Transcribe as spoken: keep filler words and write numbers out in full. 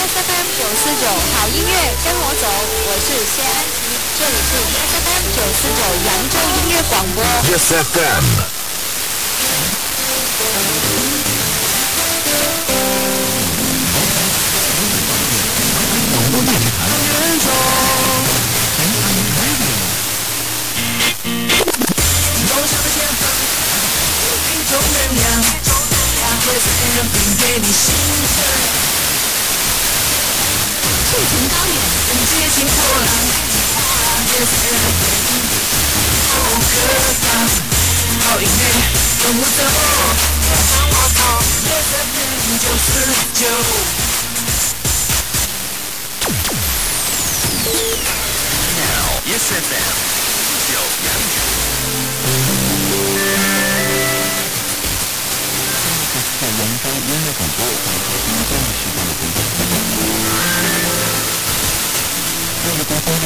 S F M 九四九好音乐跟我走，我是谢安琪，这里是 S F M 九四九扬州音乐广播。 Yes F M。广播电台原创。梦想的前方有一种能量，Yes F M 给你兴奋。 触情高远， 更接近波浪 ，Yes F M 不可挡，好音乐跟我走，跟我走 ，Yes F M 九四九。Now Yes F M 九扬州。在扬州音乐广播，在今天的时段的分享。为了播放